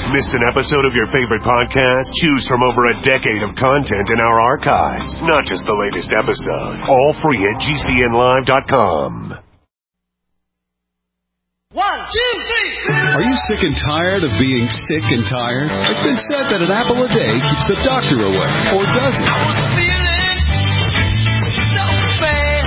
Missed an episode of your favorite podcast? Choose from over a decade of content in our archives. Not just the latest episode. All free at GCNlive.com. 1, 2, 3. Are you sick and tired of being sick and tired? It's been said that an apple a day keeps the doctor away. Or does it? I was feeling so bad.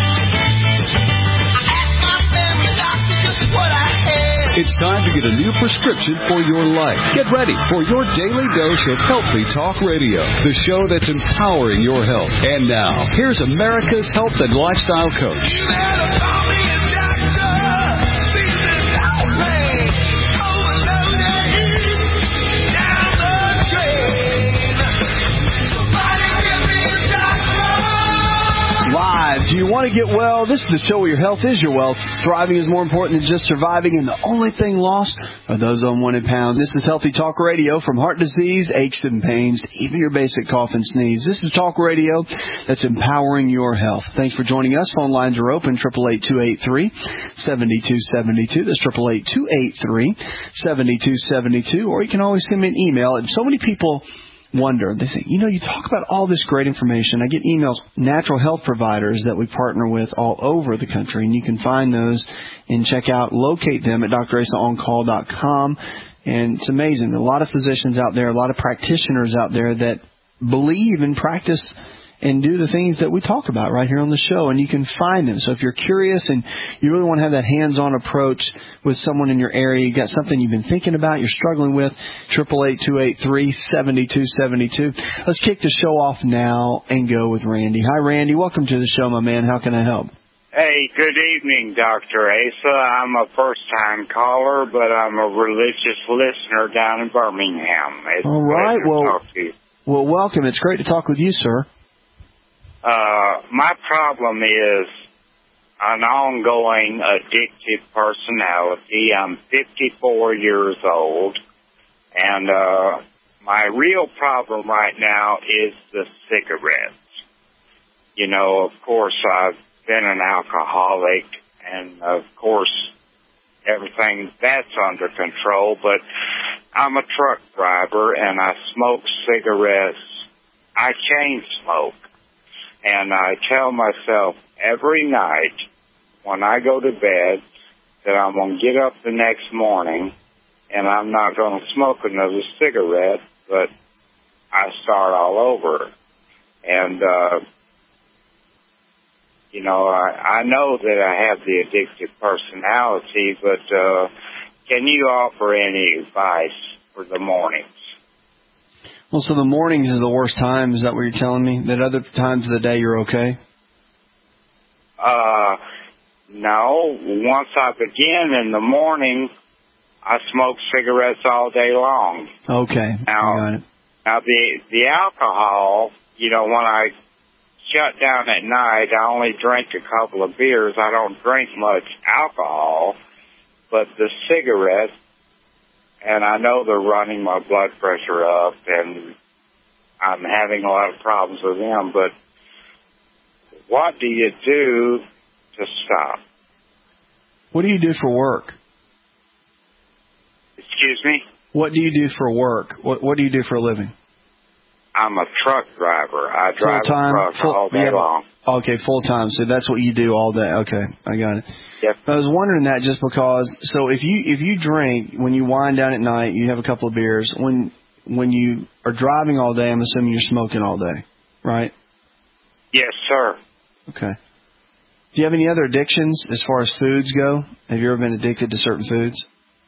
I asked my family doctor just what I had. It's time to get a new prescription for your life. Get ready for your daily dose of Healthy Talk Radio, the show that's empowering your health. And now, here's America's health and lifestyle coach. You better call me a doctor. Do you want to get well? This is the show where your health is your wealth. Thriving is more important than just surviving, and the only thing lost are those unwanted pounds. This is Healthy Talk Radio. From heart disease, aches and pains, to even your basic cough and sneeze. This is Talk Radio that's empowering your health. Thanks for joining us. Phone lines are open, 888-283-7272. That's 888-283-7272. Or you can always send me an email. And so many people wonder, they think, you talk about all this great information. I get emails, natural health providers that we partner with all over the country, and you can find those and locate them at drasaoncall.com. And it's amazing. A lot of physicians out there, a lot of practitioners out there that believe and practice and do the things that we talk about right here on the show, and you can find them. So if you're curious and you really want to have that hands-on approach with someone in your area, you got something you've been thinking about, you're struggling with, 888-283-7272. Let's kick the show off now and go with Randy. Hi, Randy. Welcome to the show, my man. How can I help? Hey, good evening, Dr. Asa. I'm a first-time caller, but I'm a religious listener down in Birmingham. It's all right. Well, welcome. It's great to talk with you, sir. My problem is an ongoing addictive personality. I'm 54 years old, and my real problem right now is the cigarettes. Of course, I've been an alcoholic, and of course, everything that's under control, but I'm a truck driver, and I smoke cigarettes. I chain smoke. And I tell myself every night when I go to bed that I'm going to get up the next morning and I'm not going to smoke another cigarette, but I start all over. And, I know that I have the addictive personality, but can you offer any advice for the mornings? Well, so the mornings is the worst time. Is that what you're telling me? That other times of the day you're okay? No. Once I begin in the morning, I smoke cigarettes all day long. Okay. Now, I got it. Now the alcohol, when I shut down at night, I only drink a couple of beers. I don't drink much alcohol, but the cigarettes, and I know they're running my blood pressure up, and I'm having a lot of problems with them. But what do you do to stop? What do you do for work? Excuse me? What do you do for work? What do you do for a living? I'm a truck driver. I drive full-time, a truck all day long. Okay, full-time. So that's what you do all day. Okay, I got it. Yep. I was wondering that just because, so if you drink, when you wind down at night, you have a couple of beers. When you are driving all day, I'm assuming you're smoking all day, right? Yes, sir. Okay. Do you have any other addictions as far as foods go? Have you ever been addicted to certain foods?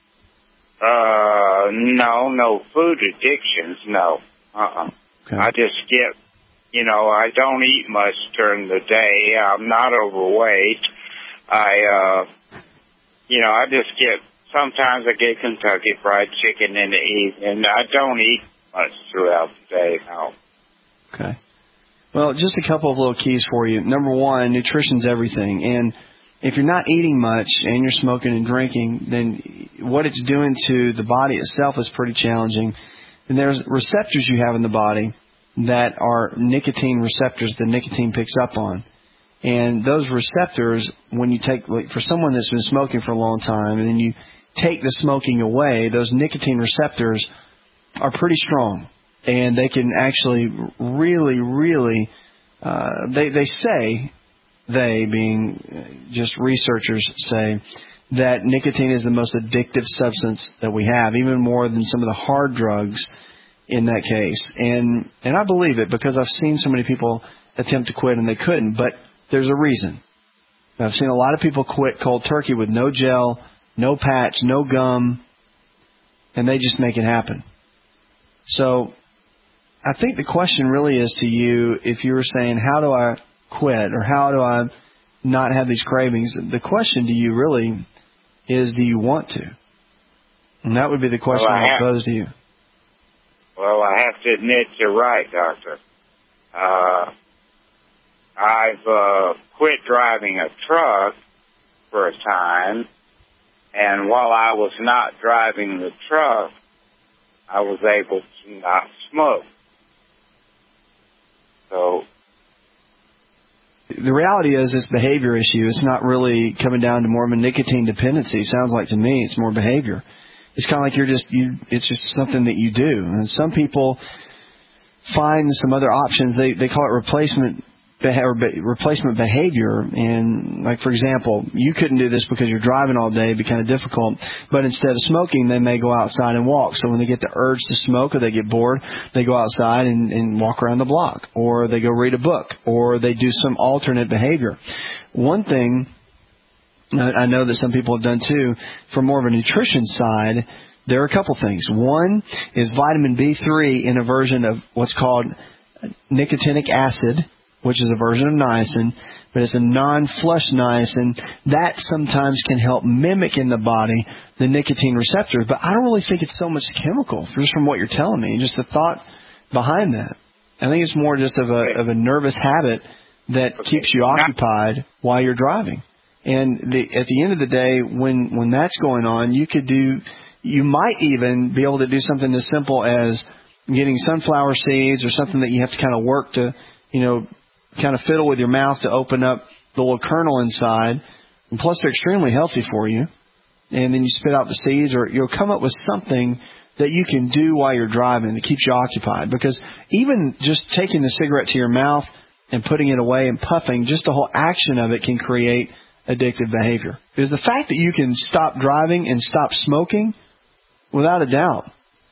No food addictions, no. Okay. I just get, I don't eat much during the day. I'm not overweight. I just sometimes I get Kentucky Fried Chicken in the evening. I don't eat much throughout the day, no. Okay. Well, just a couple of little keys for you. Number one, nutrition's everything. And if you're not eating much and you're smoking and drinking, then what it's doing to the body itself is pretty challenging. And there's receptors you have in the body that are nicotine receptors that nicotine picks up on. And those receptors, when you take, like for someone that's been smoking for a long time, and then you take the smoking away, those nicotine receptors are pretty strong. And they can actually really, they say, they being just researchers say, that nicotine is the most addictive substance that we have, even more than some of the hard drugs in that case. And I believe it because I've seen so many people attempt to quit and they couldn't, but there's a reason. I've seen a lot of people quit cold turkey with no gel, no patch, no gum, and they just make it happen. So I think the question really is to you, if you were saying, how do I quit or how do I not have these cravings? The question to you really is, do you want to? And that would be the question I would pose to you. Well, I have to admit you're right, Doctor. I've quit driving a truck for a time, and while I was not driving the truck, I was able to not smoke. So the reality is it's behavior issue. It's not really coming down to more of a nicotine dependency. Sounds like to me it's more behavior. It's kind of like it's just something that you do. And some people find some other options. They call it replacement behavior. And like, for example, you couldn't do this because you're driving all day. It'd be kind of difficult. But instead of smoking, they may go outside and walk. So when they get the urge to smoke or they get bored, they go outside and walk around the block, or they go read a book, or they do some alternate behavior. One thing I know that some people have done too, for more of a nutrition side, there are a couple things. One is vitamin B3 in a version of what's called nicotinic acid, which is a version of niacin, but it's a non-flush niacin. That sometimes can help mimic in the body the nicotine receptors, but I don't really think it's so much chemical, just from what you're telling me, just the thought behind that. I think it's more just of a nervous habit that keeps you occupied while you're driving. And at the end of the day, when that's going on, you might even be able to do something as simple as getting sunflower seeds or something that you have to kind of work to, kind of fiddle with your mouth to open up the little kernel inside. And plus, they're extremely healthy for you. And then you spit out the seeds, or you'll come up with something that you can do while you're driving that keeps you occupied. Because even just taking the cigarette to your mouth and putting it away and puffing, just the whole action of it can create addictive behavior. Because the fact that you can stop driving and stop smoking, without a doubt,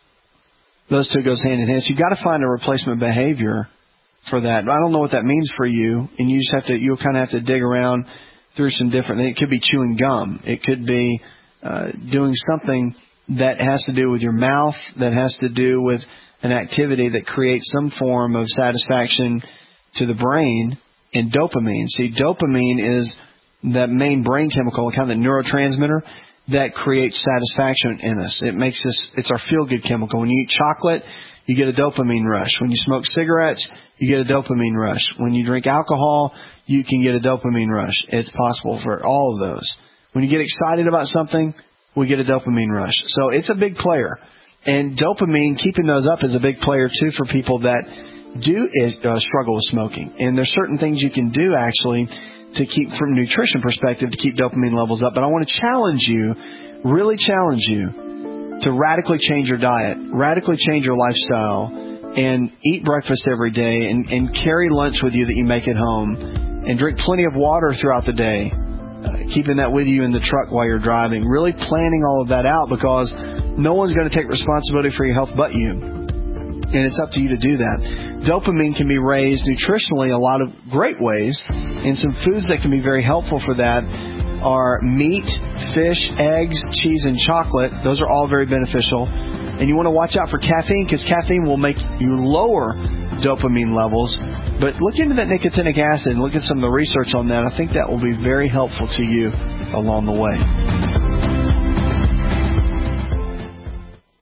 those two goes hand in hand. So you've got to find a replacement behavior for that. I don't know what that means for you, and you'll kind of have to dig around through some different things. It could be chewing gum. It could be doing something that has to do with your mouth, that has to do with an activity that creates some form of satisfaction to the brain, and dopamine. See, dopamine is that main brain chemical, kind of the neurotransmitter that creates satisfaction in us. It's our feel-good chemical. When you eat chocolate, you get a dopamine rush. When you smoke cigarettes, you get a dopamine rush. When you drink alcohol, you can get a dopamine rush. It's possible for all of those. When you get excited about something, we get a dopamine rush. So it's a big player. And dopamine, keeping those up, is a big player too for people that do struggle with smoking. And there's certain things you can do actually to keep, from a nutrition perspective, to keep dopamine levels up. But I want to challenge you, really challenge you, to radically change your diet, radically change your lifestyle, and eat breakfast every day, and carry lunch with you that you make at home, and drink plenty of water throughout the day, keeping that with you in the truck while you're driving. Really planning all of that out, because no one's going to take responsibility for your health but you. And it's up to you to do that. Dopamine can be raised nutritionally a lot of great ways, and some foods that can be very helpful for that are meat, fish, eggs, cheese, and chocolate. Those are all very beneficial. And you want to watch out for caffeine, because caffeine will make you lower dopamine levels. But look into that nicotinic acid and look at some of the research on that. I think that will be very helpful to you along the way.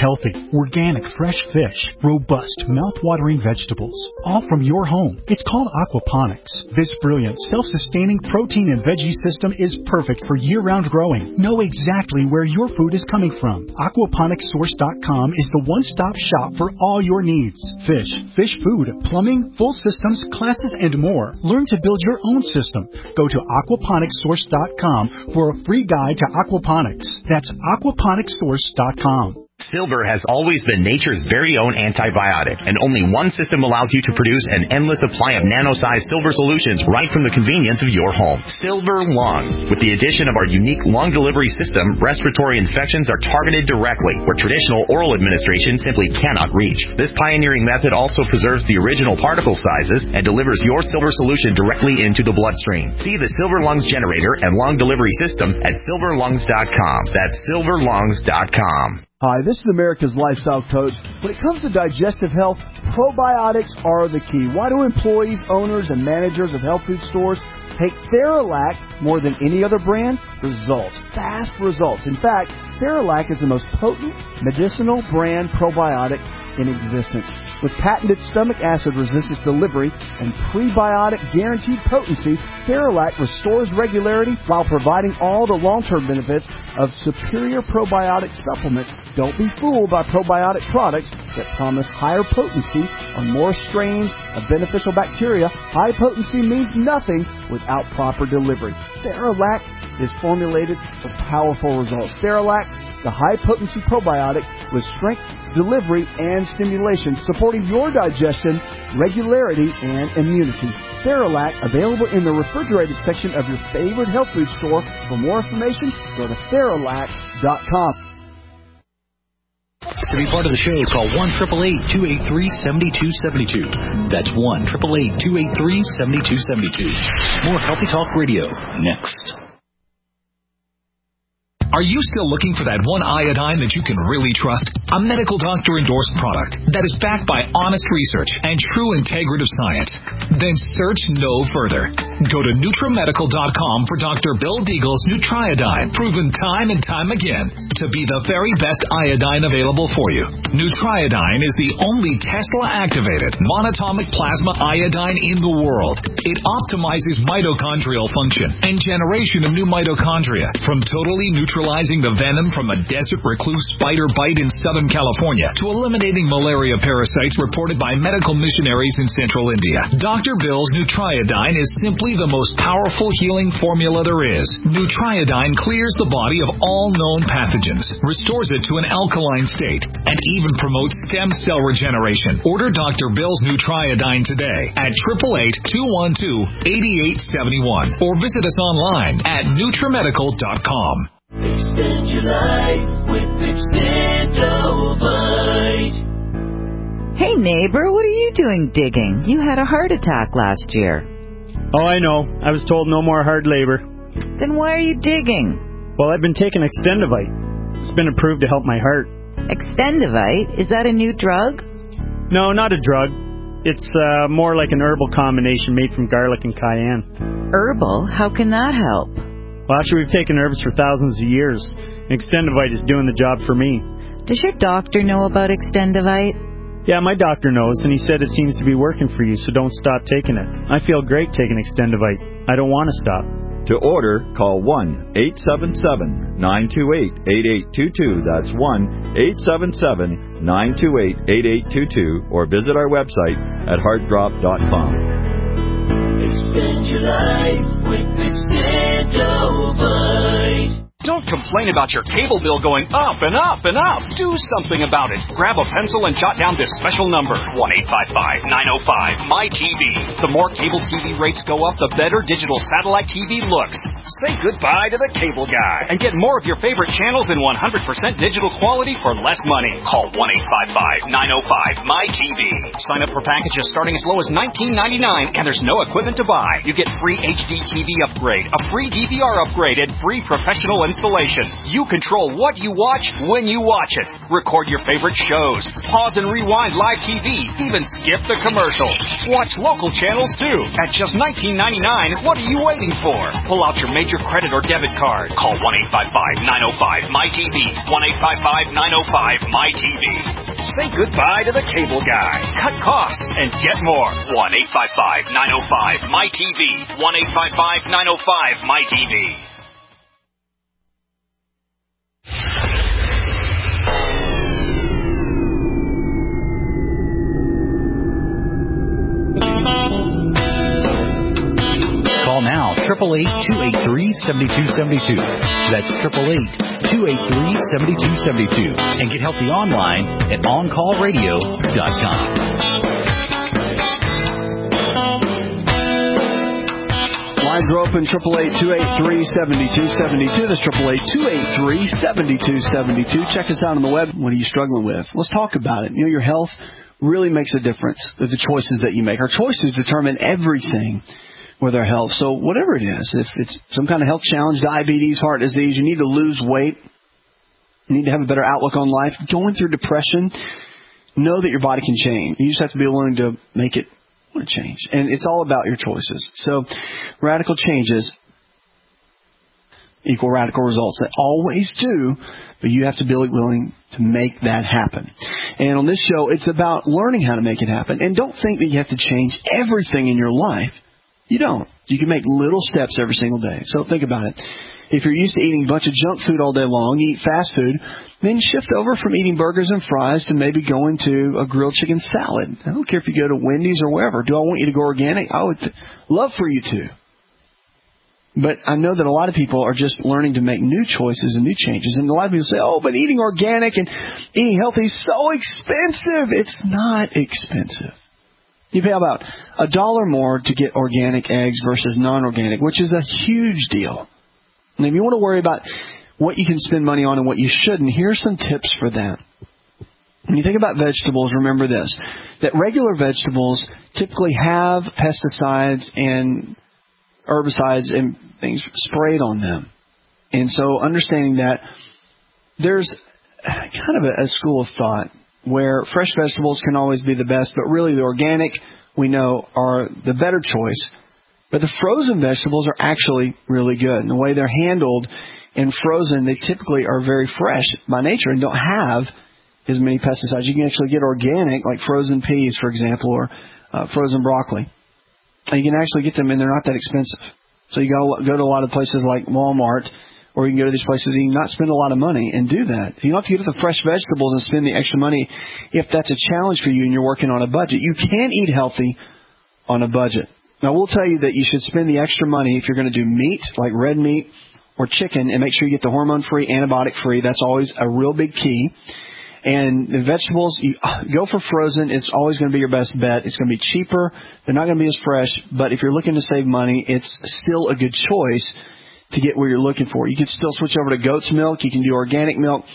healthy, organic, fresh fish, robust, mouth-watering vegetables, all from your home. It's called aquaponics. This brilliant, self-sustaining protein and veggie system is perfect for year-round growing. Know exactly where your food is coming from. Aquaponicssource.com is the one-stop shop for all your needs. Fish, fish food, plumbing, full systems, classes, and more. Learn to build your own system. Go to aquaponicssource.com for a free guide to aquaponics. That's aquaponicssource.com. Silver has always been nature's very own antibiotic, and only one system allows you to produce an endless supply of nano-sized silver solutions right from the convenience of your home. Silver Lungs. With the addition of our unique lung delivery system, respiratory infections are targeted directly, where traditional oral administration simply cannot reach. This pioneering method also preserves the original particle sizes and delivers your silver solution directly into the bloodstream. See the Silver Lungs generator and lung delivery system at silverlungs.com. That's silverlungs.com. Hi, this is America's Lifestyle Coach. When it comes to digestive health, probiotics are the key. Why do employees, owners, and managers of health food stores take Theralac more than any other brand? Results. Fast results. In fact, Theralac is the most potent medicinal brand probiotic in existence. With patented stomach acid resistance delivery and prebiotic guaranteed potency, Theralac restores regularity while providing all the long-term benefits of superior probiotic supplements. Don't be fooled by probiotic products that promise higher potency on more strains of beneficial bacteria. High potency means nothing without proper delivery. Theralac is formulated for powerful results. Theralac, the high-potency probiotic with strength, delivery, and stimulation, supporting your digestion, regularity, and immunity. Theralac, available in the refrigerated section of your favorite health food store. For more information, go to Theralac.com. To be part of the show, call 1-888-283-7272. That's 1-888-283-7272. More Healthy Talk Radio next. Are you still looking for that one iodine that you can really trust? A medical doctor endorsed product that is backed by honest research and true integrative science? Then search no further. Go to NutriMedical.com for Dr. Bill Deagle's Nutriodine, proven time and time again to be the very best iodine available for you. Nutriodine is the only Tesla-activated monatomic plasma iodine in the world. It optimizes mitochondrial function and generation of new mitochondria, from totally neutralizing the venom from a desert recluse spider bite in Southern California to eliminating malaria parasites reported by medical missionaries in Central India. Dr. Bill's Nutriodine is simply the most powerful healing formula there is. Nutriodine clears the body of all known pathogens, restores it to an alkaline state, and even promotes stem cell regeneration. Order Dr. Bill's Nutriodine today at 888-212-8871 or visit us online at NutriMedical.com. Extend your life with Extendovite. Hey neighbor, what are you doing digging? You had a heart attack last year. Oh, I know. I was told no more hard labor. Then why are you digging? Well, I've been taking Extendovite. It's been approved to help my heart. Extendovite? Is that a new drug? No, not a drug. It's more like an herbal combination made from garlic and cayenne. Herbal? How can that help? Well, actually, we've taken herbs for thousands of years. Extendovite is doing the job for me. Does your doctor know about Extendovite? Yeah, my doctor knows, and he said it seems to be working for you, so don't stop taking it. I feel great taking Extendovite. I don't want to stop. To order, call 1-877-928-8822. That's 1-877-928-8822, or visit our website at heartdrop.com. Expand your life with Extendovite. Don't complain about your cable bill going up and up and up. Do something about it. Grab a pencil and jot down this special number, 1-855-905-MyTV. The more cable TV rates go up, the better digital satellite TV looks. Say goodbye to the cable guy and get more of your favorite channels in 100% digital quality for less money. Call 1-855-905-MyTV. Sign up for packages starting as low as $19.99, and there's no equipment to buy. You get free HD TV upgrade, a free DVR upgrade, and free professional installation. You control what you watch when you watch it. Record your favorite shows. Pause and rewind live TV. Even skip the commercials. Watch local channels too. At just $19.99, what are you waiting for? Pull out your major credit or debit card. Call 1-855-905-MyTV. 1-855-905-MyTV. Say goodbye to the cable guy. Cut costs and get more. 1-855-905-MyTV. 1-855-905-MyTV. Call now, 888-283-7272. That's 888-283-7272. And get healthy online at OnCallRadio.com. Lines are open, 888-283-7272. That's 888-283-7272. Check us out on the web. What are you struggling with? Let's talk about it. You know, your health really makes a difference with the choices that you make. Our choices determine everything with our health. So whatever it is, if it's some kind of health challenge, diabetes, heart disease, you need to lose weight, you need to have a better outlook on life, going through depression, know that your body can change. You just have to be willing to make it want to change. And it's all about your choices. So radical changes equal radical results. They always do, but you have to be willing to make that happen. And on this show, it's about learning how to make it happen. And don't think that you have to change everything in your life. You don't. You can make little steps every single day. So think about it. If you're used to eating a bunch of junk food all day long, you eat fast food, then shift over from eating burgers and fries to maybe going to a grilled chicken salad. I don't care if you go to Wendy's or wherever. Do I want you to go organic? I would love for you to. But I know that a lot of people are just learning to make new choices and new changes. And a lot of people say, oh, but eating organic and eating healthy is so expensive. It's not expensive. You pay about $1 more to get organic eggs versus non-organic, which is a huge deal. And if you want to worry about what you can spend money on and what you shouldn't, here's some tips for that. When you think about vegetables, remember this, that regular vegetables typically have pesticides and herbicides and things sprayed on them. And so understanding that, there's kind of a school of thought where fresh vegetables can always be the best, but really the organic, we know, are the better choice. But the frozen vegetables are actually really good. And the way they're handled in frozen, they typically are very fresh by nature and don't have as many pesticides. You can actually get organic, like frozen peas, for example, or frozen broccoli. And you can actually get them, and they're not that expensive. So you go to a lot of places like Walmart, or you can go to these places and you can not spend a lot of money and do that. You don't have to get the fresh vegetables and spend the extra money if that's a challenge for you and you're working on a budget. You can eat healthy on a budget. Now, we'll tell you that you should spend the extra money if you're going to do meat, like red meat or chicken, and make sure you get the hormone-free, antibiotic-free. That's always a real big key. And the vegetables, you go for frozen. It's always going to be your best bet. It's going to be cheaper. They're not going to be as fresh. But if you're looking to save money, it's still a good choice to get where you're looking for. You can still switch over to goat's milk. You can do organic milk,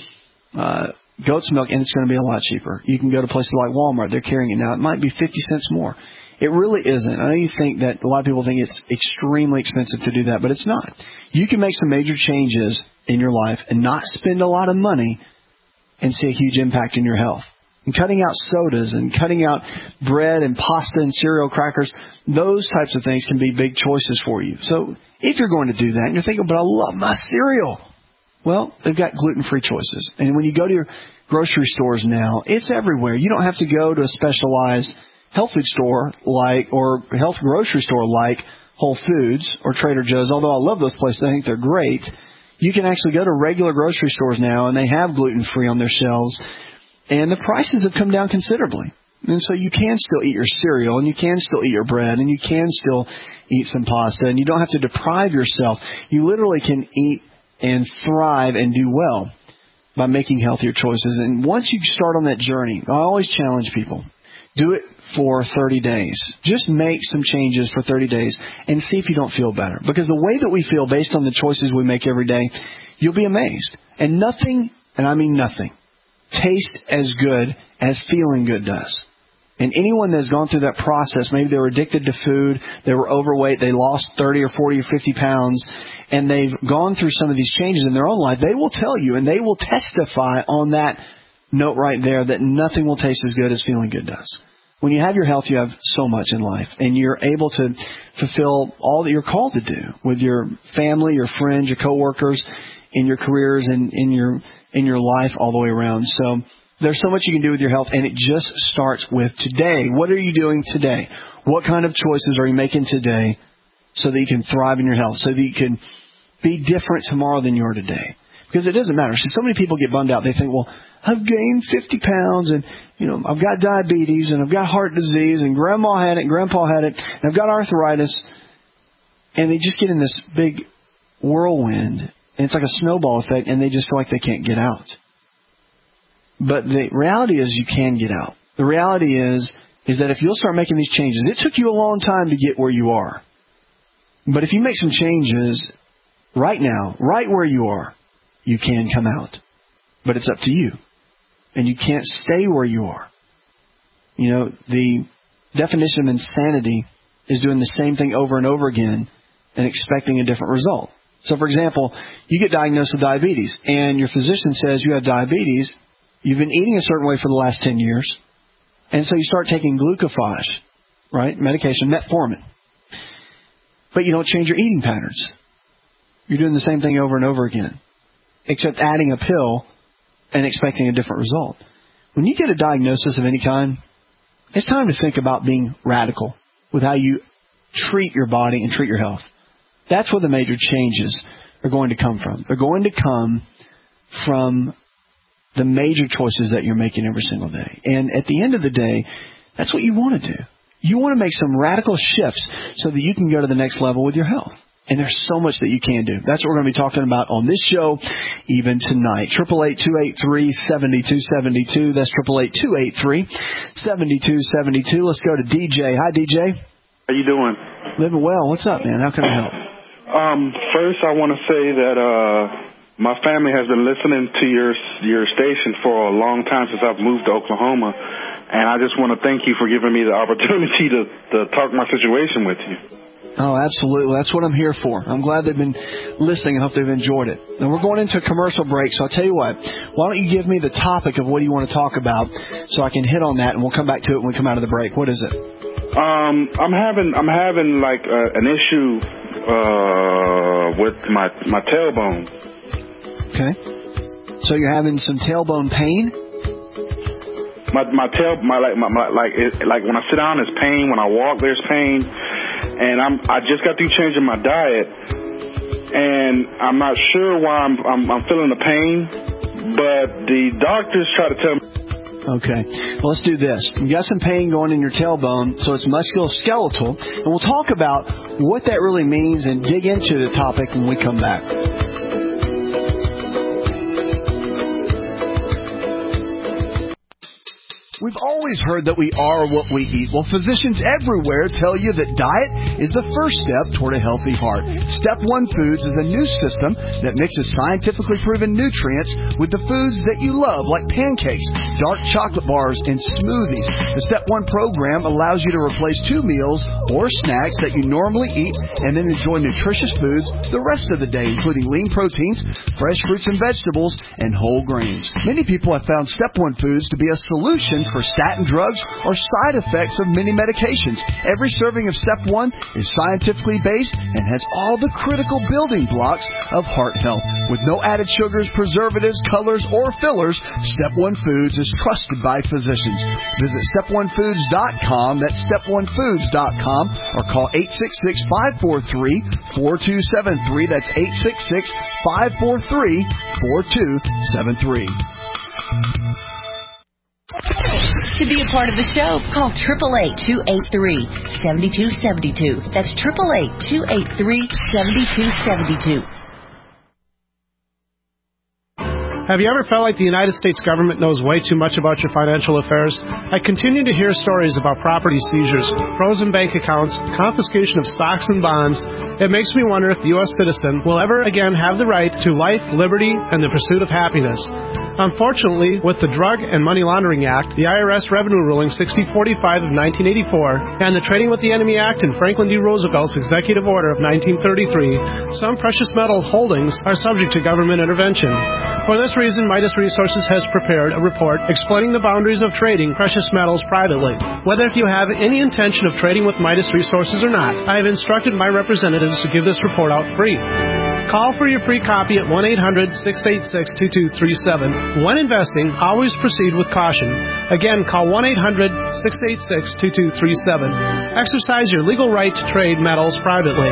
goat's milk, and it's going to be a lot cheaper. You can go to places like Walmart. They're carrying it now. It might be 50 cents more. It really isn't. I know you think that a lot of people think it's extremely expensive to do that, but it's not. You can make some major changes in your life and not spend a lot of money and see a huge impact in your health. And cutting out sodas and cutting out bread and pasta and cereal crackers, those types of things can be big choices for you. So if you're going to do that and you're thinking, but I love my cereal, well, they've got gluten-free choices. And when you go to your grocery stores now, it's everywhere. You don't have to go to a specialized health food store or health grocery store like Whole Foods or Trader Joe's, although I love those places. I think they're great. You can actually go to regular grocery stores now, and they have gluten-free on their shelves, and the prices have come down considerably. And so you can still eat your cereal, and you can still eat your bread, and you can still eat some pasta, and you don't have to deprive yourself. You literally can eat and thrive and do well by making healthier choices. And once you start on that journey, I always challenge people, do it for 30 days. Just make some changes for 30 days and see if you don't feel better. Because the way that we feel based on the choices we make every day, you'll be amazed. And nothing, and I mean nothing, tastes as good as feeling good does. And anyone that's gone through that process, maybe they were addicted to food, they were overweight, they lost 30 or 40 or 50 pounds, and they've gone through some of these changes in their own life, they will tell you and they will testify on that note right there that nothing will taste as good as feeling good does. When you have your health, you have so much in life, and you're able to fulfill all that you're called to do with your family, your friends, your coworkers, in your careers, and in your life all the way around. So there's so much you can do with your health, and it just starts with today. What are you doing today? What kind of choices are you making today so that you can thrive in your health, so that you can be different tomorrow than you are today? Because it doesn't matter. See, so many people get bummed out. They think, well, I've gained 50 pounds, and I've got diabetes, and I've got heart disease, and Grandma had it, and Grandpa had it, and I've got arthritis. And they just get in this big whirlwind, and it's like a snowball effect, and they just feel like they can't get out. But the reality is you can get out. The reality is that if you'll start making these changes, it took you a long time to get where you are. But if you make some changes right now, right where you are, you can come out. But it's up to you. And you can't stay where you are. The definition of insanity is doing the same thing over and over again and expecting a different result. So, for example, you get diagnosed with diabetes, and your physician says you have diabetes. You've been eating a certain way for the last 10 years, and so you start taking glucophage, right, medication, metformin. But you don't change your eating patterns. You're doing the same thing over and over again, except adding a pill and expecting a different result. When you get a diagnosis of any kind, it's time to think about being radical with how you treat your body and treat your health. That's where the major changes are going to come from. They're going to come from the major choices that you're making every single day. And at the end of the day, that's what you want to do. You want to make some radical shifts so that you can go to the next level with your health. And there's so much that you can do. That's what we're going to be talking about on this show, even tonight. 888-283-7272. That's 888-283-7272. Let's go to DJ. Hi, DJ. How you doing? Living well. What's up, man? How can I help? First, I want to say that my family has been listening to your station for a long time since I've moved to Oklahoma, and I just want to thank you for giving me the opportunity to talk my situation with you. Oh, absolutely. That's what I'm here for. I'm glad they've been listening and hope they've enjoyed it. Now, we're going into a commercial break, so I'll tell you what. Why don't you give me the topic of what you want to talk about so I can hit on that, and we'll come back to it when we come out of the break. What is it? I'm having like an issue with my tailbone. Okay. So you're having some tailbone pain? Like when I sit down, there's pain. When I walk, there's pain. And I just got through changing my diet, and I'm not sure why I'm feeling the pain, but the doctors try to tell me. Okay, well, let's do this. You got some pain going in your tailbone, so it's musculoskeletal, and we'll talk about what that really means and dig into the topic when we come back. We've always heard that we are what we eat. Well, physicians everywhere tell you that diet is the first step toward a healthy heart. Step 1 Foods is a new system that mixes scientifically proven nutrients with the foods that you love, like pancakes, dark chocolate bars, and smoothies. The Step 1 program allows you to replace 2 meals or snacks that you normally eat and then enjoy nutritious foods the rest of the day, including lean proteins, fresh fruits and vegetables, and whole grains. Many people have found Step 1 Foods to be a solution for statin drugs or side effects of many medications. Every serving of Step 1 is scientifically based and has all the critical building blocks of heart health. With no added sugars, preservatives, colors, or fillers, Step 1 Foods is trusted by physicians. Visit step1foods.com, that's step1foods.com, or call 866-543-4273, that's 866-543-4273. To be a part of the show, call 888-283-7272. That's 888-283-7272. Have you ever felt like the United States government knows way too much about your financial affairs? I continue to hear stories about property seizures, frozen bank accounts, confiscation of stocks and bonds. It makes me wonder if the U.S. citizen will ever again have the right to life, liberty, and the pursuit of happiness. Unfortunately, with the Drug and Money Laundering Act, the IRS Revenue Ruling 6045 of 1984, and the Trading with the Enemy Act and Franklin D. Roosevelt's Executive Order of 1933, some precious metal holdings are subject to government intervention. For this reason, Midas Resources has prepared a report explaining the boundaries of trading precious metals privately. Whether if you have any intention of trading with Midas Resources or not, I have instructed my representatives to give this report out free. Call for your free copy at 1-800-686-2237. When investing, always proceed with caution. Again, call 1-800-686-2237. Exercise your legal right to trade metals privately.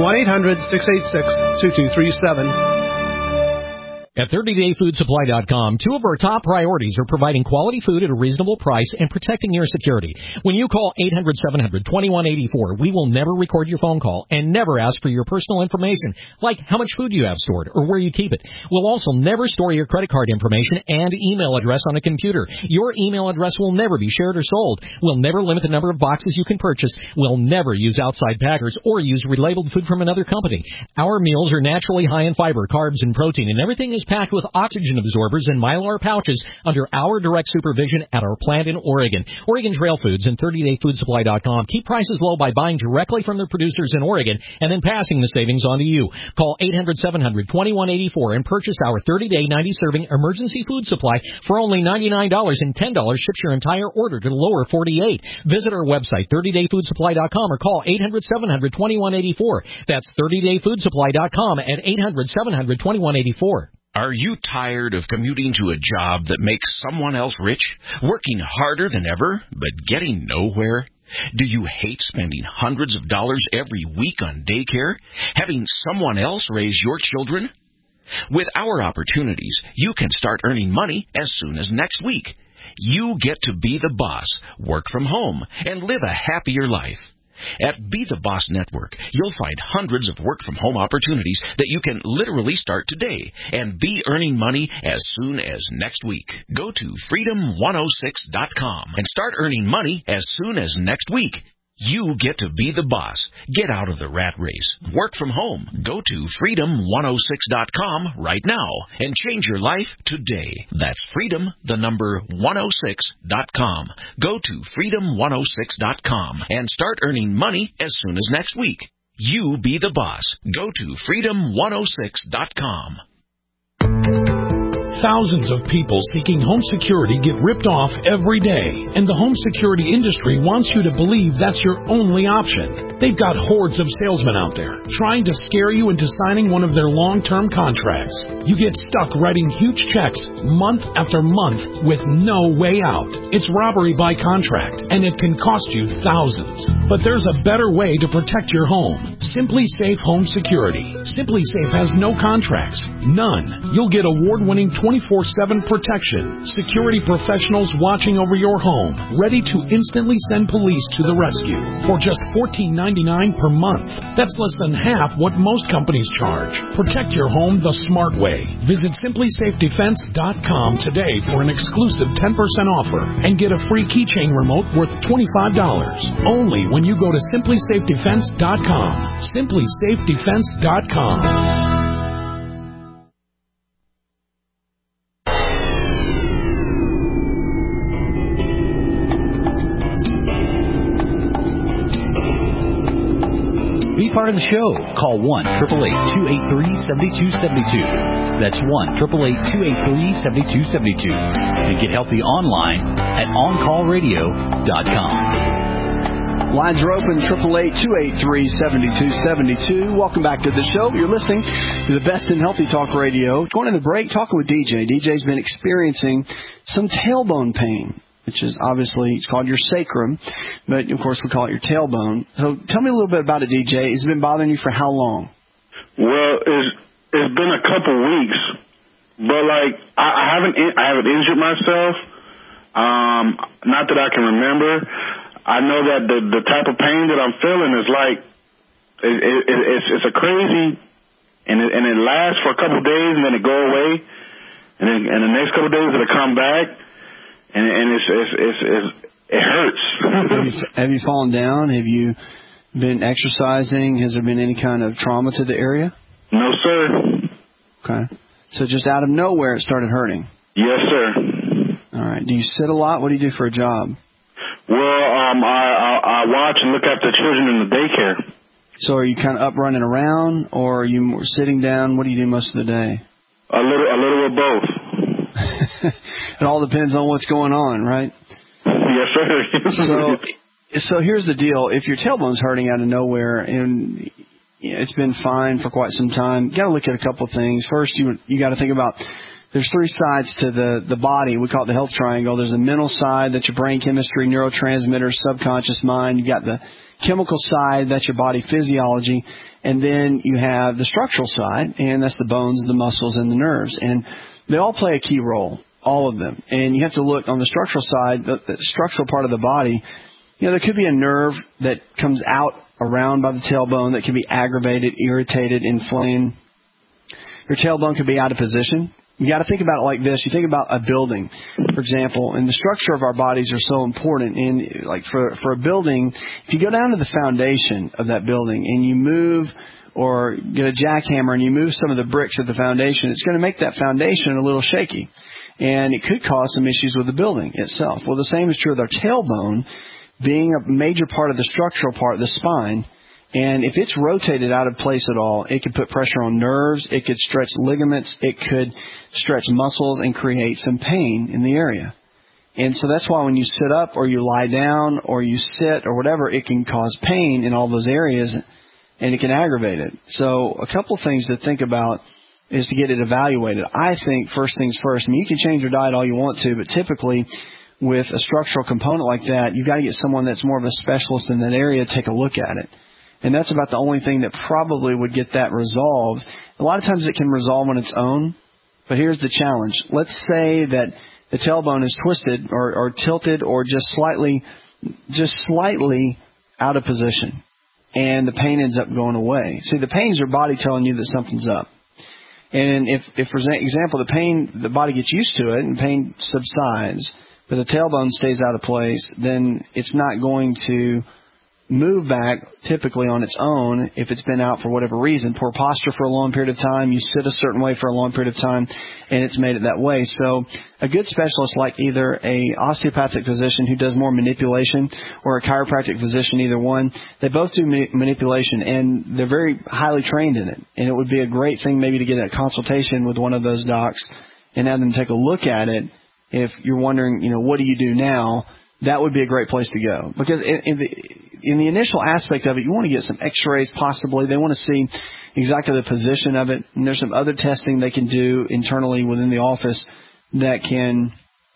1-800-686-2237. At 30dayfoodsupply.com, two of our top priorities are providing quality food at a reasonable price and protecting your security. When you call 800-700-2184, we will never record your phone call and never ask for your personal information, like how much food you have stored or where you keep it. We'll also never store your credit card information and email address on a computer. Your email address will never be shared or sold. We'll never limit the number of boxes you can purchase. We'll never use outside packers or use relabeled food from another company. Our meals are naturally high in fiber, carbs, and protein, and everything is packed with oxygen absorbers and Mylar pouches under our direct supervision at our plant in Oregon. Oregon Trail Foods and 30dayfoodsupply.com keep prices low by buying directly from their producers in Oregon and then passing the savings on to you. Call 800-700-2184 and purchase our 30-day 90-serving emergency food supply for only $99, and $10 ships your entire order to the lower 48. Visit our website, 30dayfoodsupply.com, or call 800-700-2184. That's 30dayfoodsupply.com at 800-700-2184. Are you tired of commuting to a job that makes someone else rich, working harder than ever, but getting nowhere? Do you hate spending hundreds of dollars every week on daycare, having someone else raise your children? With our opportunities, you can start earning money as soon as next week. You get to be the boss, work from home, and live a happier life. At Be the Boss Network, you'll find hundreds of work-from-home opportunities that you can literally start today and be earning money as soon as next week. Go to freedom106.com and start earning money as soon as next week. You get to be the boss. Get out of the rat race. Work from home. Go to freedom106.com right now and change your life today. That's freedom106.com. Go to freedom106.com and start earning money as soon as next week. You be the boss. Go to freedom106.com. Thousands of people seeking home security get ripped off every day, and the home security industry wants you to believe that's your only option. They've got hordes of salesmen out there trying to scare you into signing one of their long-term contracts. You get stuck writing huge checks month after month with no way out. It's robbery by contract, and it can cost you thousands. But there's a better way to protect your home. Simply Safe Home Security. Simply Safe has no contracts. None. You'll get award-winning 24/7 protection. Security professionals watching over your home, ready to instantly send police to the rescue for just $14.99 per month. That's less than half what most companies charge. Protect your home the smart way. Visit simplysafedefense.com today for an exclusive 10% offer and get a free keychain remote worth $25. Only when you go to simplysafedefense.com. simplysafedefense.com. Part of the show. Call 1-888-283-7272. That's 1-888-283-7272. And get healthy online at OnCallRadio.com. Lines are open, 888-283-7272. Welcome back to the show. You're listening to the best in healthy talk radio. Going to the break, talking with DJ. DJ's been experiencing some tailbone pain, which is obviously, it's called your sacrum, but of course we call it your tailbone. So tell me a little bit about it, DJ. Has it been bothering you for how long? Well, it's been a couple weeks, but like I haven't injured myself. Not that I can remember. I know that the type of pain that I'm feeling is like it's a crazy, and it lasts for a couple of days and then it go away, and then the next couple of days it'll come back. And it hurts. Have you fallen down? Have you been exercising? Has there been any kind of trauma to the area? No, sir. Okay. So just out of nowhere it started hurting? Yes, sir. All right. Do you sit a lot? What do you do for a job? Well, I watch and look after children in the daycare. So are you kind of up running around, or are you more sitting down? What do you do most of the day? A little of both. It all depends on what's going on, right? Yes, sir. So here's the deal. If your tailbone's hurting out of nowhere and it's been fine for quite some time, you got to look at a couple of things. First, you got to think about there's three sides to the body. We call it the health triangle. There's the mental side, that's your brain chemistry, neurotransmitters, subconscious mind. You got the chemical side, that's your body physiology. And then you have the structural side, and that's the bones, the muscles, and the nerves. And they all play a key role, all of them. And you have to look on the structural side, the structural part of the body. You know, there could be a nerve that comes out around by the tailbone that can be aggravated, irritated, inflamed. Your tailbone could be out of position. You got to think about it like this. You think about a building, for example, and the structure of our bodies are so important. And like for a building, if you go down to the foundation of that building and you move or get a jackhammer and you move some of the bricks of the foundation, it's going to make that foundation a little shaky. And it could cause some issues with the building itself. Well, the same is true with our tailbone being a major part of the structural part, the spine. And if it's rotated out of place at all, it could put pressure on nerves, it could stretch ligaments, it could stretch muscles and create some pain in the area. And so that's why when you sit up or you lie down or you sit or whatever, it can cause pain in all those areas and it can aggravate it. So a couple of things to think about is to get it evaluated. I think first things first. I mean, you can change your diet all you want to, but typically with a structural component like that, you've got to get someone that's more of a specialist in that area to take a look at it. And that's about the only thing that probably would get that resolved. A lot of times it can resolve on its own, but here's the challenge. Let's say that the tailbone is twisted or tilted or just slightly out of position, and the pain ends up going away. See, the pain is your body telling you that something's up. And if for example, the pain, the body gets used to it and pain subsides, but the tailbone stays out of place, then it's not going to move back typically on its own if it's been out for whatever reason. Poor posture for a long period of time, you sit a certain way for a long period of time, and it's made it that way. So a good specialist like either a osteopathic physician who does more manipulation or a chiropractic physician, either one, they both do manipulation, and they're very highly trained in it. And it would be a great thing maybe to get a consultation with one of those docs and have them take a look at it. If you're wondering, what do you do now, that would be a great place to go. Because in the initial aspect of it, you want to get some x-rays possibly. They want to see exactly the position of it. And there's some other testing they can do internally within the office that can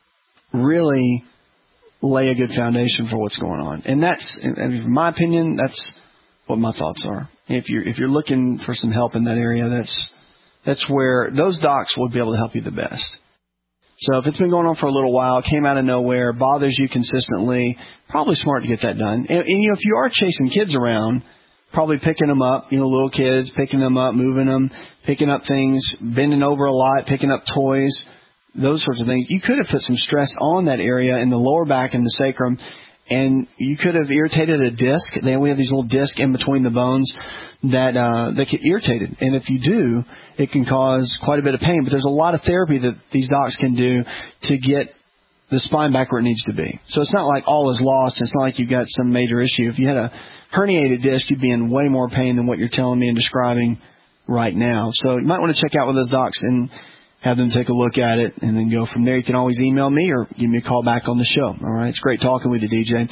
really lay a good foundation for what's going on. And that's, in my opinion, that's what my thoughts are. If you're looking for some help in that area, that's where those docs would be able to help you the best. So if it's been going on for a little while, came out of nowhere, bothers you consistently, probably smart to get that done. And if you are chasing kids around, probably picking them up, little kids, picking them up, moving them, picking up things, bending over a lot, picking up toys, those sorts of things. You could have put some stress on that area in the lower back and the sacrum, and you could have irritated a disc. Then we have these little discs in between the bones that get irritated. And if you do, it can cause quite a bit of pain. But there's a lot of therapy that these docs can do to get the spine back where it needs to be. So it's not like all is lost. It's not like you've got some major issue. If you had a herniated disc, you'd be in way more pain than what you're telling me and describing right now. So you might want to check out with those docs and have them take a look at it, and then go from there. You can always email me or give me a call back on the show. All right, it's great talking with you, DJ.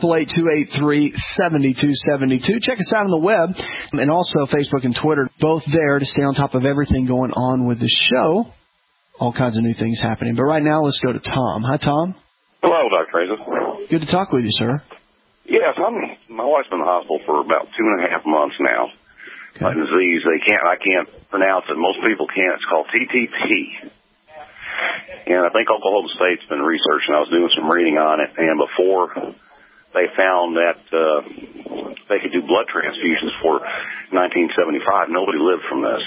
888-283-7272. Check us out on the web and also Facebook and Twitter, both there to stay on top of everything going on with the show. All kinds of new things happening. But right now, let's go to Tom. Hi, Tom. Hello, Dr. Fraser. Good to talk with you, sir. Yes, my wife's been in the hospital for about 2.5 months now. Okay. A disease I can't pronounce it. Most people can't. It's called TTP. And I think Oklahoma State's been researching. I was doing some reading on it, and before they found that they could do blood transfusions for 1975, nobody lived from this.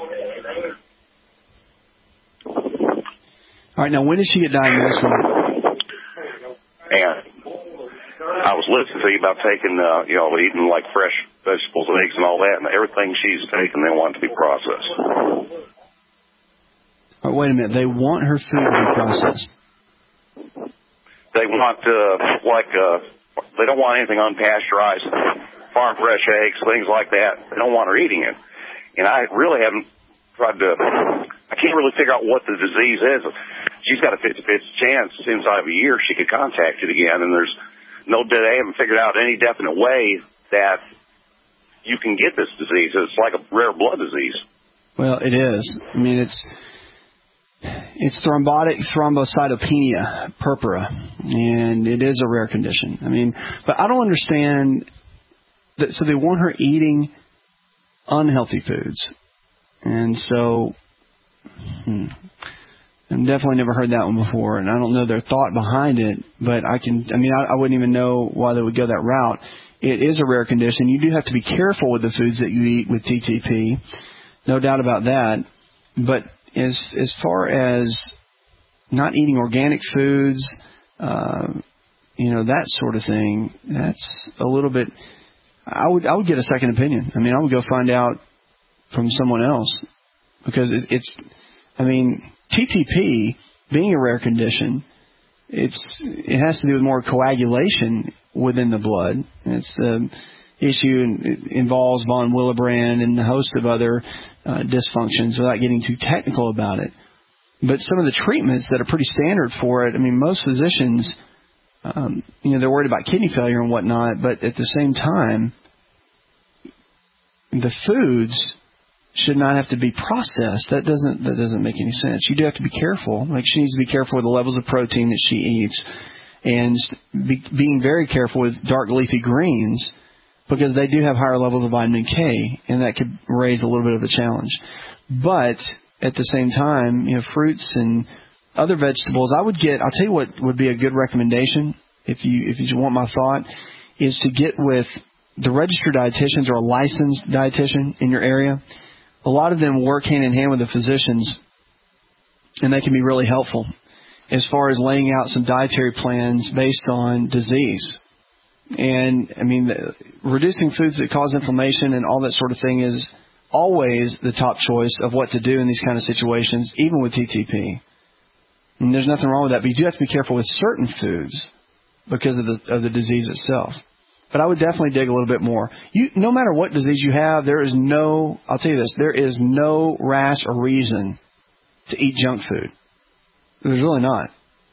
All right, now when did she get diagnosed with it? And I was listening to you about taking, eating like fresh vegetables and eggs and all that, and everything she's taken, they want it to be processed. Oh, wait a minute. They want her food to be processed. They want, they don't want anything unpasteurized, farm fresh eggs, things like that. They don't want her eating it. And I really haven't I can't really figure out what the disease is. She's got a 50-50 chance inside of a year she could contact it again, and they haven't figured out any definite way that you can get this disease. It's like a rare blood disease. Well, it is. I mean, it's thrombotic thrombocytopenia purpura, and it is a rare condition. I mean, but I don't understand that. So they want her eating unhealthy foods, and so I've definitely never heard that one before, and I don't know their thought behind it. But I wouldn't even know why they would go that route. It is a rare condition. You do have to be careful with the foods that you eat with TTP, no doubt about that. But as far as not eating organic foods, that sort of thing, that's a little bit. I would get a second opinion. I mean, I would go find out from someone else, because TTP being a rare condition, it has to do with more coagulation within the blood. It's the issue, and it involves von Willebrand and a host of other dysfunctions without getting too technical about it. But some of the treatments that are pretty standard for it, I mean, most physicians, they're worried about kidney failure and whatnot, but at the same time, the foods should not have to be processed. That doesn't make any sense. You do have to be careful. Like, she needs to be careful with the levels of protein that she eats, and being very careful with dark leafy greens, because they do have higher levels of vitamin K, and that could raise a little bit of a challenge. But at the same time, fruits and other vegetables, I'll tell you what would be a good recommendation, if you want my thought, is to get with the registered dietitians or a licensed dietitian in your area. A lot of them work hand in hand with the physicians, and they can be really helpful as far as laying out some dietary plans based on disease. And, reducing foods that cause inflammation and all that sort of thing is always the top choice of what to do in these kind of situations, even with TTP. And there's nothing wrong with that, but you do have to be careful with certain foods because of the disease itself. But I would definitely dig a little bit more. No matter what disease you have, I'll tell you this, there is no rash or reason to eat junk food. There's really not.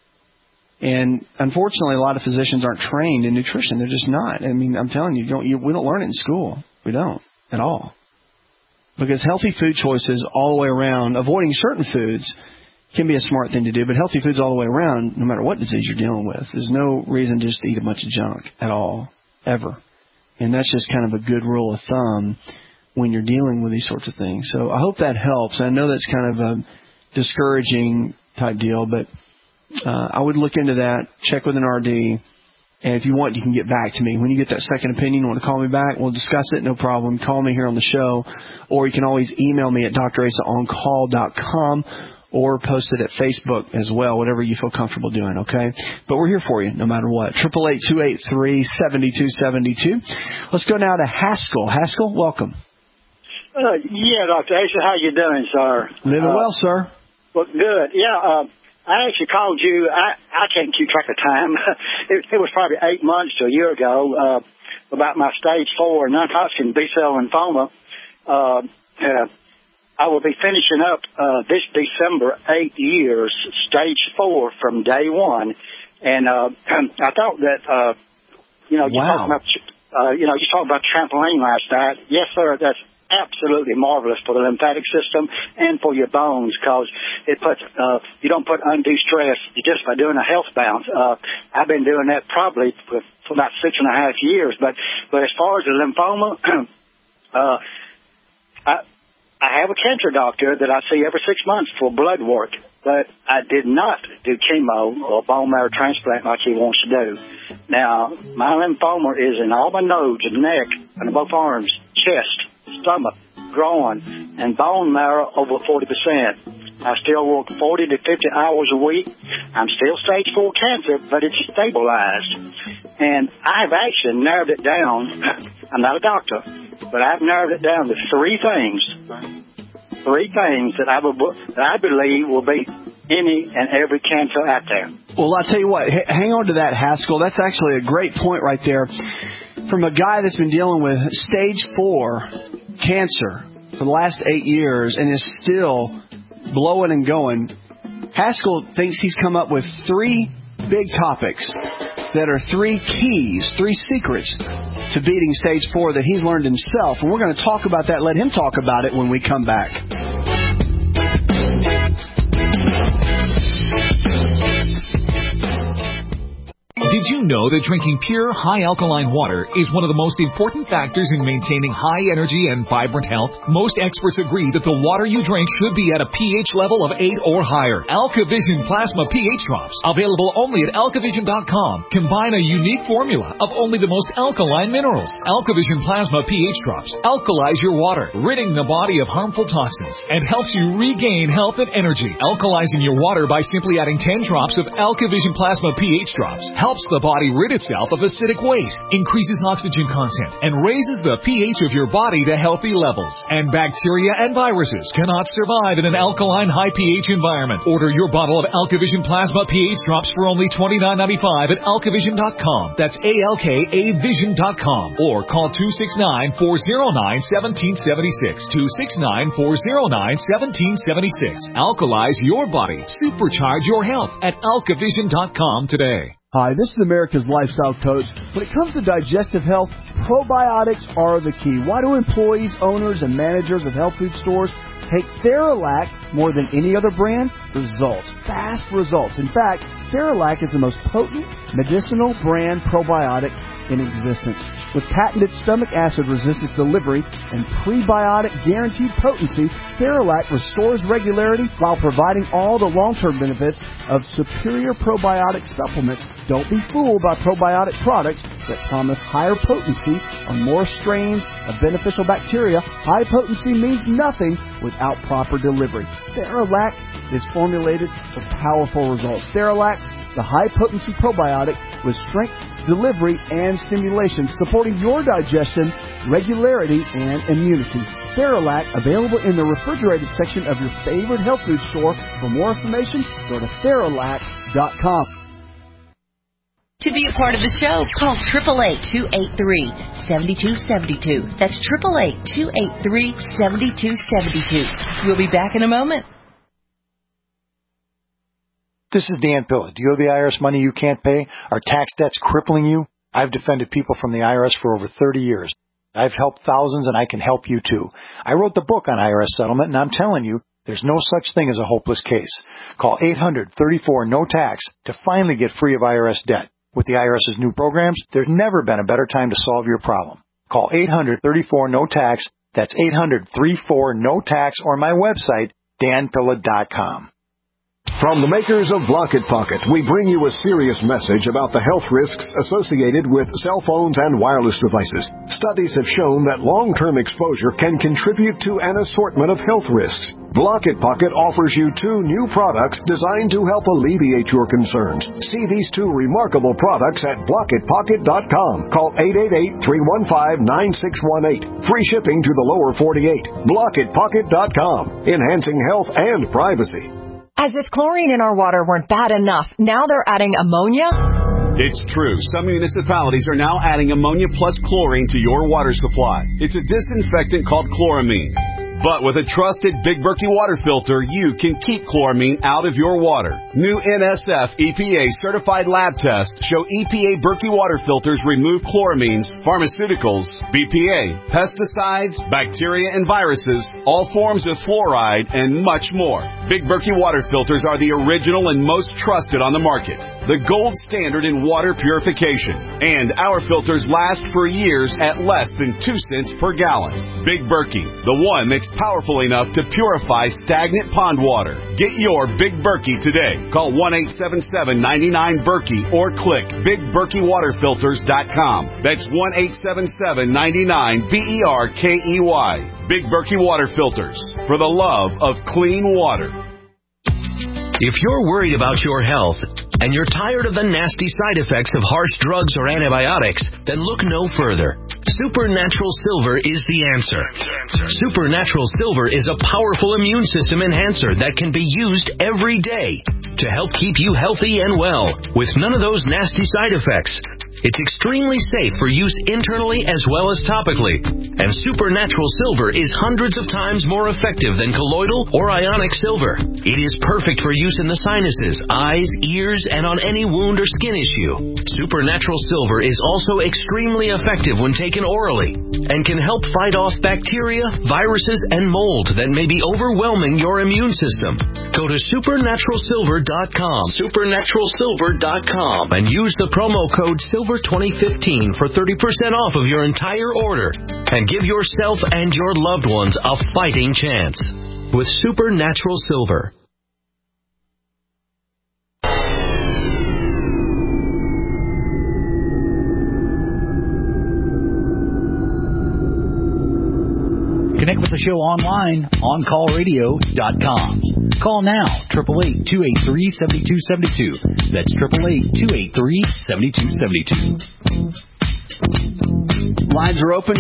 And unfortunately, a lot of physicians aren't trained in nutrition. They're just not. I'm telling you, we don't learn it in school. We don't at all. Because healthy food choices all the way around, avoiding certain foods can be a smart thing to do, but healthy foods all the way around, no matter what disease you're dealing with, there's no reason just to eat a bunch of junk at all, ever. And that's just kind of a good rule of thumb when you're dealing with these sorts of things. So I hope that helps. I know that's kind of a discouraging type deal, but I would look into that, check with an RD, and if you want, you can get back to me. When you get that second opinion, you want to call me back, we'll discuss it, no problem. Call me here on the show, or you can always email me at drasaoncall.com or post it at Facebook as well, whatever you feel comfortable doing, okay? But we're here for you no matter what. 888-283-7272. Let's go now to Haskell. Haskell, welcome. Yeah, Dr. Asa, how you doing, sir? Living well, sir. Well, good. Yeah, I actually called you. I can't keep track of time. It was probably 8 months to a year ago about my stage 4 non-Hodgkin B-cell lymphoma. I will be finishing up this December 8 years, stage 4 from day one. And I thought that, you talked about trampoline last night. Yes, sir, that's absolutely marvelous for the lymphatic system and for your bones, because it puts you don't put undue stress just by doing a health bounce. I've been doing that probably for about 6.5 years. But as far as the lymphoma, I have a cancer doctor that I see every 6 months for blood work, but I did not do chemo or bone marrow transplant like he wants to do. Now, my lymphoma is in all my nodes, neck, and both arms, chest, stomach, groin, and bone marrow over 40%. I still work 40 to 50 hours a week. I'm still stage 4 cancer, but it's stabilized. And I've actually narrowed it down. I'm not a doctor, but I've narrowed it down to 3 things. three things that I believe will beat any and every cancer out there. Well, I'll tell you what, hang on to that, Haskell. That's actually a great point right there. From a guy that's been dealing with stage 4 cancer for the last 8 years and is still blowing and going, Haskell thinks he's come up with 3 big topics that are 3 keys, 3 secrets to beating stage 4 that he's learned himself. And we're going to talk about that. Let him talk about it when we come back. Did you know that drinking pure, high alkaline water is one of the most important factors in maintaining high energy and vibrant health? Most experts agree that the water you drink should be at a pH level of 8 or higher. AlkaVision Plasma pH Drops, available only at alkavision.com, combine a unique formula of only the most alkaline minerals. AlkaVision Plasma pH Drops alkalize your water, ridding the body of harmful toxins, and helps you regain health and energy. Alkalizing your water by simply adding 10 drops of AlkaVision Plasma pH Drops helps the body rid itself of acidic waste, increases oxygen content, and raises the pH of your body to healthy levels. And bacteria and viruses cannot survive in an alkaline high pH environment. Order your bottle of AlkaVision Plasma pH Drops for only $29.95 at alkavision.com. That's ALKAvision.com. Or call 269-409-1776. 269-409-1776. Alkalize your body. Supercharge your health at alkavision.com today. Hi, this is America's Lifestyle Coach. When it comes to digestive health, probiotics are the key. Why do employees, owners, and managers of health food stores take Theralac more than any other brand? Results. Fast results. In fact, Theralac is the most potent medicinal brand probiotic in existence. With patented stomach acid resistance delivery and prebiotic guaranteed potency, Theralac restores regularity while providing all the long-term benefits of superior probiotic supplements. Don't be fooled by probiotic products that promise higher potency on more strains of beneficial bacteria. High potency means nothing without proper delivery. Theralac is formulated for powerful results. Theralac, the high-potency probiotic with strength, delivery, and stimulation, supporting your digestion, regularity, and immunity. Theralac, available in the refrigerated section of your favorite health food store. For more information, go to Theralac.com. To be a part of the show, call 888-283-7272. That's 888-283-7272. We'll be back in a moment. This is Dan Pilla. Do you owe the IRS money you can't pay? Are tax debts crippling you? I've defended people from the IRS for over 30 years. I've helped thousands, and I can help you too. I wrote the book on IRS settlement, and I'm telling you, there's no such thing as a hopeless case. Call 800-34-NO-TAX to finally get free of IRS debt. With the IRS's new programs, there's never been a better time to solve your problem. Call 800-34-NO-TAX. That's 800-34-NO-TAX, or my website, danpilla.com. From the makers of Block It Pocket, we bring you a serious message about the health risks associated with cell phones and wireless devices. Studies have shown that long-term exposure can contribute to an assortment of health risks. Block It Pocket offers you 2 new products designed to help alleviate your concerns. See these 2 remarkable products at blockitpocket.com. Call 888-315-9618. Free shipping to the lower 48. Blockitpocket.com. Enhancing health and privacy. As if chlorine in our water weren't bad enough, now they're adding ammonia? It's true. Some municipalities are now adding ammonia plus chlorine to your water supply. It's a disinfectant called chloramine. But with a trusted Big Berkey water filter, you can keep chloramine out of your water. New NSF EPA certified lab tests show EPA Berkey water filters remove chloramines, pharmaceuticals, BPA, pesticides, bacteria and viruses, all forms of fluoride, and much more. Big Berkey water filters are the original and most trusted on the market. The gold standard in water purification. And our filters last for years at less than 2 cents per gallon. Big Berkey, the one mixed powerful enough to purify stagnant pond water. Get your Big Berkey today. Call 1-877-99-BERKEY or click BigBerkeyWaterFilters.com. That's 1-877-99-BERKEY. Big Berkey Water Filters, for the love of clean water. If you're worried about your health and you're tired of the nasty side effects of harsh drugs or antibiotics, then look no further. Supernatural Silver is the answer. Supernatural Silver is a powerful immune system enhancer that can be used every day to help keep you healthy and well with none of those nasty side effects. It's extremely safe for use internally as well as topically. And Supernatural Silver is hundreds of times more effective than colloidal or ionic silver. It is perfect for use in the sinuses, eyes, ears, and on any wound or skin issue. Supernatural Silver is also extremely effective when taken orally and can help fight off bacteria, viruses, and mold that may be overwhelming your immune system. Go to supernaturalsilver.com, supernaturalsilver.com, and use the promo code SILVER2015 for 30% off of your entire order. And give yourself and your loved ones a fighting chance with Supernatural Silver. Connect with the show online, OnCallRadio.com. Call now, 888-283-7272. That's 888-283-7272. Lines are open,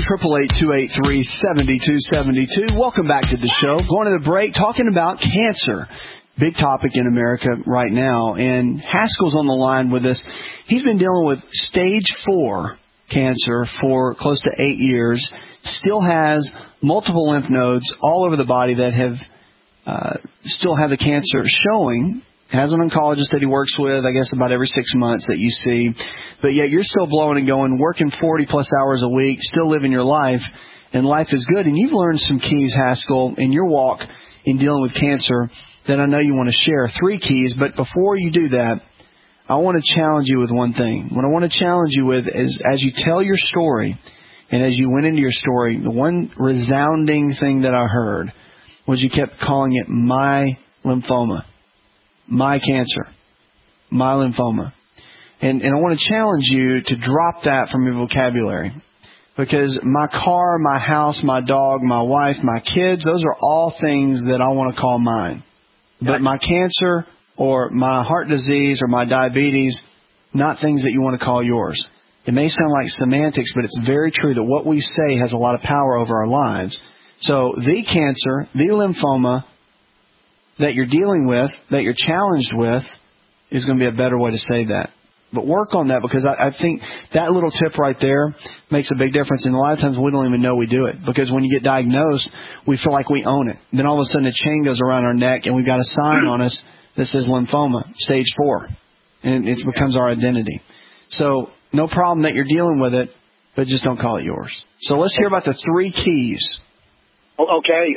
888-283-7272. Welcome back to the show. Going to the break, talking about cancer. Big topic in America right now. And Haskell's on the line with us. He's been dealing with stage 4 cancer for close to 8 years. Still has multiple lymph nodes all over the body that have still have the cancer showing. Has an oncologist that he works with, I guess, about every 6 months that you see. But yet you're still blowing and going, working 40-plus hours a week, still living your life, and life is good. And you've learned some keys, Haskell, in your walk in dealing with cancer that I know you want to share. 3 keys, but before you do that, I want to challenge you with one thing. What I want to challenge you with is, as you tell your story, and as you went into your story, the one resounding thing that I heard was you kept calling it my lymphoma, my cancer, my lymphoma. And I want to challenge you to drop that from your vocabulary. Because my car, my house, my dog, my wife, my kids, those are all things that I want to call mine. But my cancer or my heart disease or my diabetes, not things that you want to call yours. It may sound like semantics, but it's very true that what we say has a lot of power over our lives. So the cancer, the lymphoma that you're dealing with, that you're challenged with, is going to be a better way to say that. But work on that, because I think that little tip right there makes a big difference. And a lot of times we don't even know we do it, because when you get diagnosed, we feel like we own it. Then all of a sudden a chain goes around our neck and we've got a sign on us that says lymphoma, stage 4. And it becomes our identity. So no problem that you're dealing with it, but just don't call it yours. So let's hear about the 3 keys. Okay.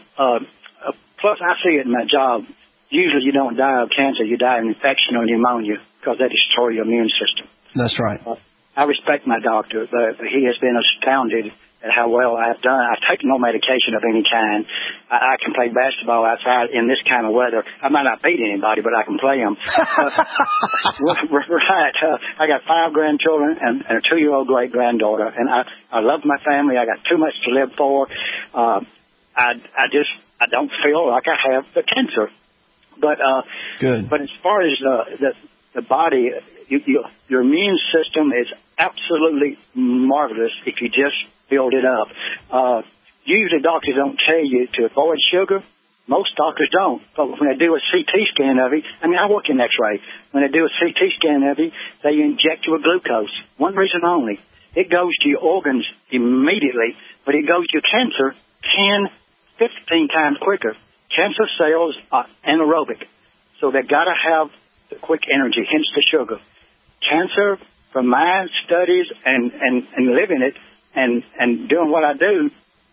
Plus, I see it in my job. Usually you don't die of cancer. You die of infection or pneumonia, because they destroy your immune system. That's right. I respect my doctor, but he has been astounded at how well I've done. I've taken no medication of any kind. I can play basketball outside in this kind of weather. I might not beat anybody, but I can play them. Right. I got 5 grandchildren and a 2-year-old great-granddaughter, and I love my family. I got too much to live for. I don't feel like I have the cancer. But good. But as far as the body, your immune system is absolutely marvelous if you just build it up. Usually doctors don't tell you to avoid sugar. Most doctors don't. But when they do a CT scan of you, I work in X-ray. When they do a CT scan of you, they inject you with glucose. One reason only. It goes to your organs immediately, but it goes to your cancer 10, 15 times quicker. Cancer cells are anaerobic, so they've got to have the quick energy, hence the sugar. Cancer, from my studies and living it and doing what I do,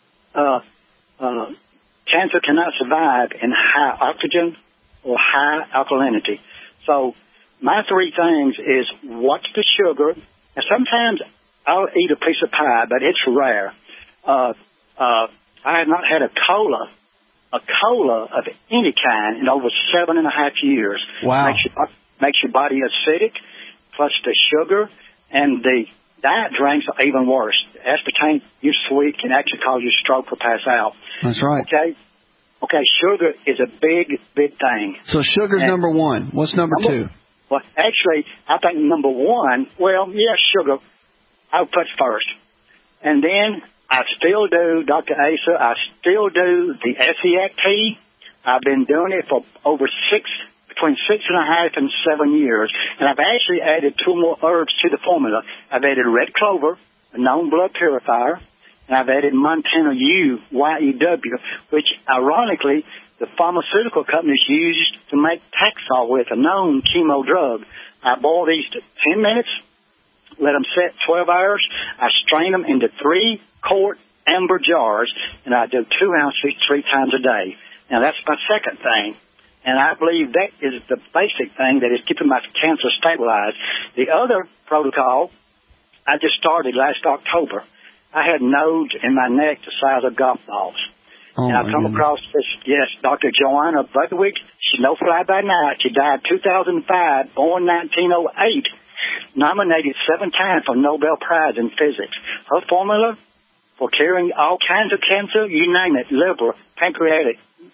cancer cannot survive in high oxygen or high alkalinity. So my 3 things is watch the sugar. And sometimes I'll eat a piece of pie, but it's rare. I have not had a cola of any kind in over 7.5 years. Wow. Makes your body acidic, plus the sugar, and the diet drinks are even worse. Aspartame, you sweet, can actually cause you stroke or pass out. That's right. Okay, sugar is a big, big thing. So sugar's number 1. What's number 2? Well, actually, I think number 1, sugar, I would put first. And then I still do, Dr. Asa, I still do the SEACT. I've been doing it for between 6.5 and 7 years. And I've actually added 2 more herbs to the formula. I've added red clover, a known blood purifier, and I've added Montana U, Y-E-W, which ironically the pharmaceutical companies use to make Taxol with, a known chemo drug. I boil these to 10 minutes, let them set 12 hours. I strain them into 3-quart amber jars, and I do 2 ounces 3 times a day. Now, that's my second thing, and I believe that is the basic thing that is keeping my cancer stabilized. The other protocol I just started last October. I had nodes in my neck the size of golf balls. And I come across this, Dr. Joanna Budwig. She's no fly by night. She died 2005, born 1908, nominated 7 times for Nobel Prize in Physics. Her formula for curing all kinds of cancer, you name it, liver, pancreatic,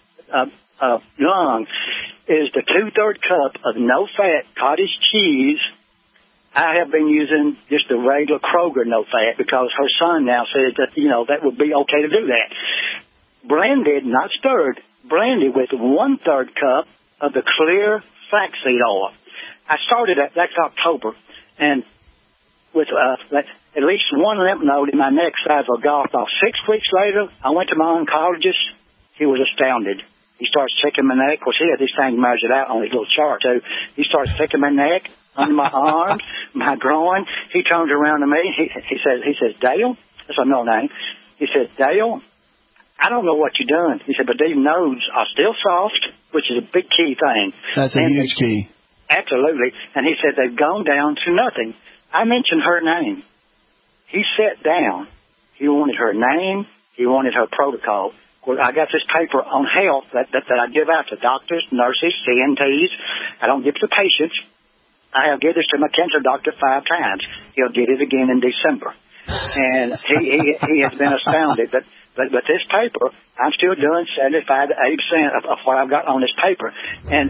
lung, is the 2/3 cup of no-fat cottage cheese. I have been using just the regular Kroger no-fat because her son now says that, that would be okay to do that. Blended, not stirred, blended with 1/3 cup of the clear flaxseed oil. I started at last October, and with at least 1 lymph node in my neck size of a golf ball. 6 weeks later, I went to my oncologist. He was astounded. He starts checking my neck. Of course, he had these things measured out on his little chart, too. He starts checking my neck, under my arms, my groin. He turns around to me. He says, Dale, that's my middle name. He said, Dale, I don't know what you're doing. He said, but these nodes are still soft, which is a big key thing. That's a huge key. Absolutely. And he said they've gone down to nothing. I mentioned her name. He sat down. He wanted her name. He wanted her protocol. Well, I got this paper on health that I give out to doctors, nurses, CNTs. I don't give it to patients. I have given this to my cancer doctor 5 times. He'll get it again in December. And he has been astounded. But this paper, I'm still doing 75 to 80% of what I've got on this paper. And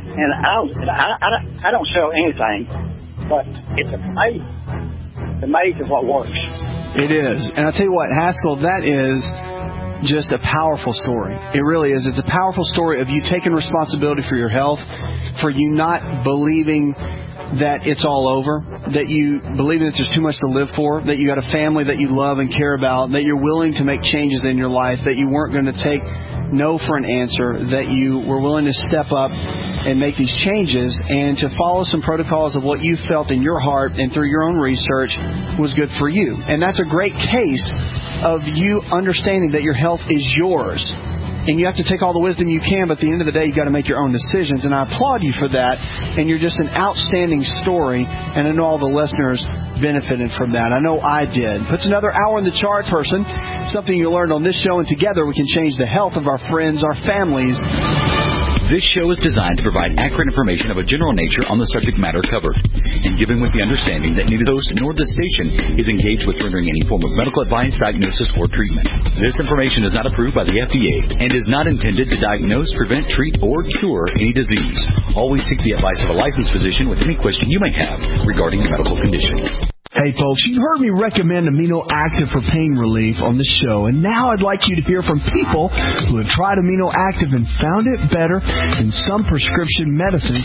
I don't sell anything, but it's amazing what works. It is. And I'll tell you what, Haskell, that is just a powerful story. It really is. It's a powerful story of you taking responsibility for your health, for you not believing that it's all over, that you believe that there's too much to live for, that you got a family that you love and care about, that you're willing to make changes in your life, that you weren't going to take no for an answer, that you were willing to step up and make these changes and to follow some protocols of what you felt in your heart and through your own research was good for you. And that's a great case of you understanding that your health is yours. And you have to take all the wisdom you can, but at the end of the day, you've got to make your own decisions. And I applaud you for that. And you're just an outstanding story. And I know all the listeners benefited from that. I know I did. Puts another hour in the chart, person. Something you learned on this show. And together we can change the health of our friends, our families. This show is designed to provide accurate information of a general nature on the subject matter covered, and given with the understanding that neither the host nor the station is engaged with rendering any form of medical advice, diagnosis, or treatment. This information is not approved by the FDA and is not intended to diagnose, prevent, treat, or cure any disease. Always seek the advice of a licensed physician with any question you may have regarding a medical condition. Hey folks, you've heard me recommend Amino Active for pain relief on the show, and now I'd like you to hear from people who have tried Amino Active and found it better than some prescription medicines.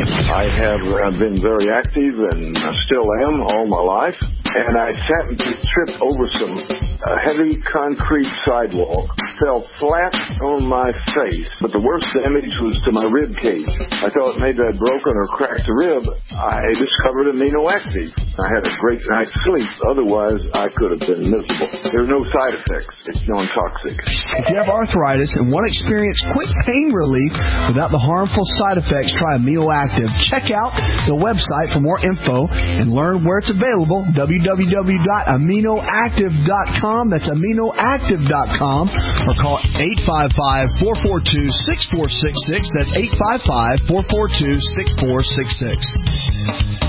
I have been very active and still am all my life, and I happened to trip over some heavy concrete sidewalk, fell flat on my face, but the worst damage was to my rib cage. I thought maybe I'd broken or cracked a rib. I discovered Amino Active. I had a great night's sleep. Otherwise, I could have been miserable. There are no side effects. It's non-toxic. If you have arthritis and want to experience quick pain relief without the harmful side effects, try Amino Active. Check out the website for more info and learn where it's available. www.aminoactive.com. That's aminoactive.com. Or call 855-442-6466. That's 855-442-6466.